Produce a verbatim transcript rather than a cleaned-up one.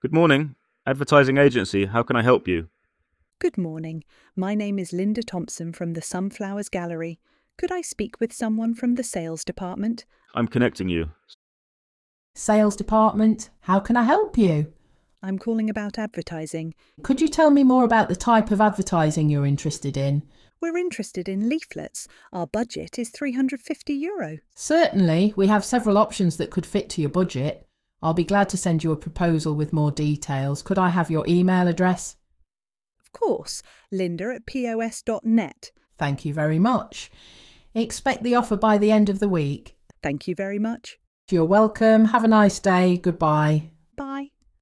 Good morning. Advertising agency, how can I help you? Good morning. My name is Linda Thompson from the Sunflowers Gallery. Could I speak with someone from the sales department? I'm connecting you. Sales department, how can I help you? I'm calling about advertising. Could you tell me more about the type of advertising you're interested in? We're interested in leaflets. Our budget is three hundred fifty euro. Certainly, we have several options that could fit to your budget. I'll be glad to send you a proposal with more details. Could I have your email address? Of course, Linda at pos dot net. Thank you very much. Expect the offer by the end of the week. Thank you very much. You're welcome. Have a nice day. Goodbye.